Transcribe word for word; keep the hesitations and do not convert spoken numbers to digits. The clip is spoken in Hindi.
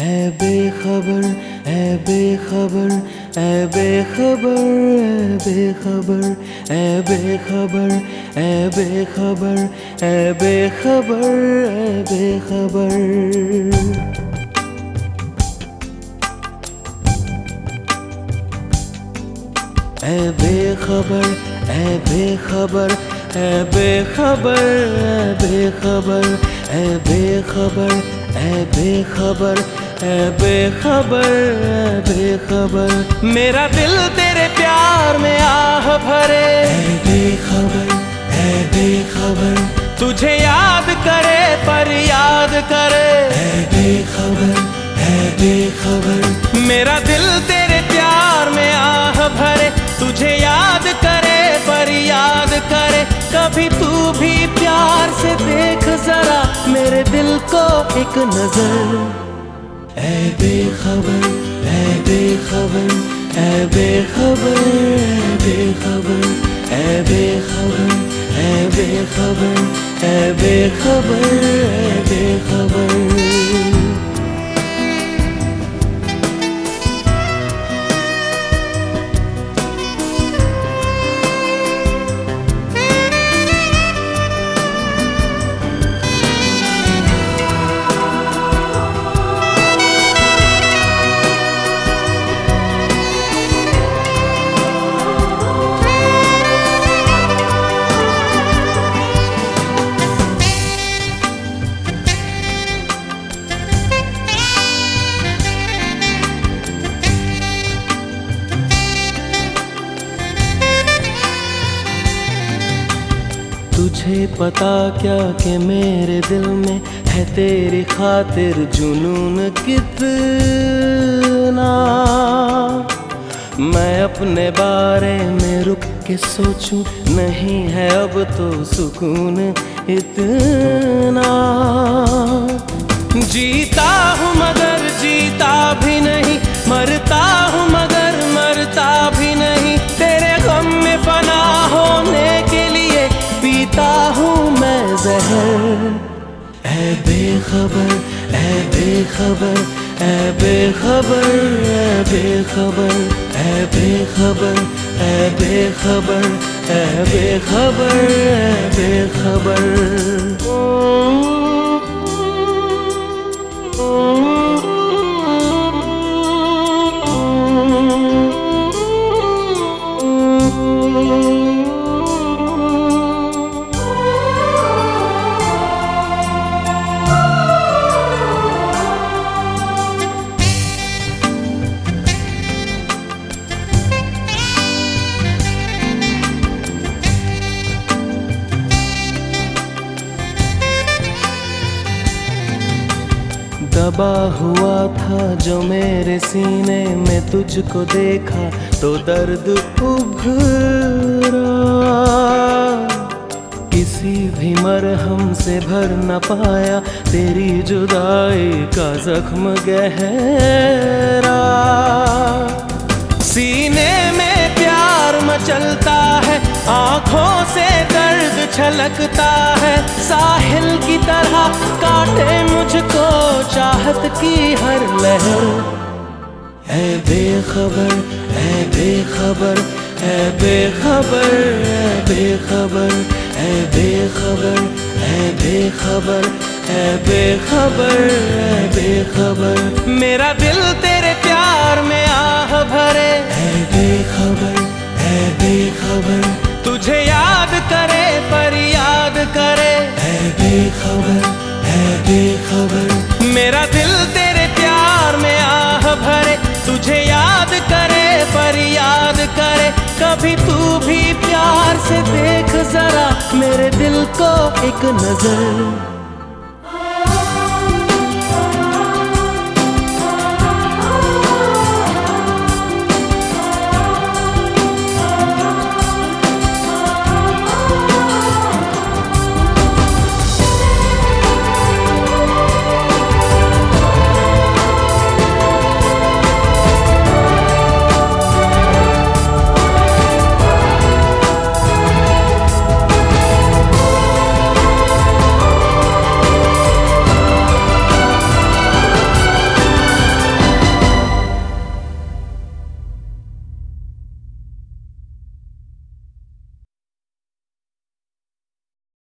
ऐ बेखबर ऐ बेखबर ऐ बेखबर ऐ बेखबर ऐ बेखबर ऐ बेखबर ऐ बेखबर ऐ बेखबर ऐ बेखबर ऐ बेखबर ऐ बेखबर ऐ बेखबर ऐ बेखबर ऐ बेखबर मेरा दिल तेरे प्यार में आह भरे। ऐ बेखबर ऐ बेखबर तुझे याद करे पर याद करे। ऐ बेखबर ऐ बेखबर मेरा दिल तेरे प्यार में आह भरे। तुझे याद करे पर याद करे। कभी तू भी प्यार से देख जरा मेरे दिल को एक नजर। ऐ बेखबर ऐ बेखबर ऐ बेखबर ऐ बेखबर ऐ बेखबर ऐ बेखबर ऐ बेखबर ऐ बेखबर। तुझे पता क्या कि मेरे दिल में है तेरी खातिर जुनून कितना। मैं अपने बारे में रुक के सोचूं नहीं है अब तो सुकून इतना। जीता हूँ मगर जीता भी नहीं, मरता हूँ मगर मरता भी नहीं। तेरे गम में फना होने के लिए पीता हूँ मैं जहर। ऐ बेखबर ऐ बेखबर ऐ बेखबर ऐ बेखबर ऐ बेखबर ऐ बेखबर ऐ बेखबर ऐ बेखबर। दबा हुआ था जो मेरे सीने में, तुझको देखा तो दर्द उभरा। किसी भी मरहम से भर न पाया तेरी जुदाई का जख्म गहरा। सीने में प्यार मचलता है, आँखों से दर्द छलकता है। साहिल की तरह काटे मुझको चाहत की हर लहर। ऐ बेखबर ऐ बेखबर ऐ बेखबर ऐ बेखबर ऐ बेखबर ऐ बेखबर ऐ बेखबर ऐ बेखबर मेरा दिल तेरे प्यार में आह भरे। ऐ बेखबर ऐ बेखबर तुझे याद करे पर याद करे। ऐ बेखबर ऐ बेखबर मेरा दिल तेरे प्यार में आह भरे। तुझे याद करे पर याद करे। कभी तू भी प्यार से देख जरा मेरे दिल को एक नजर।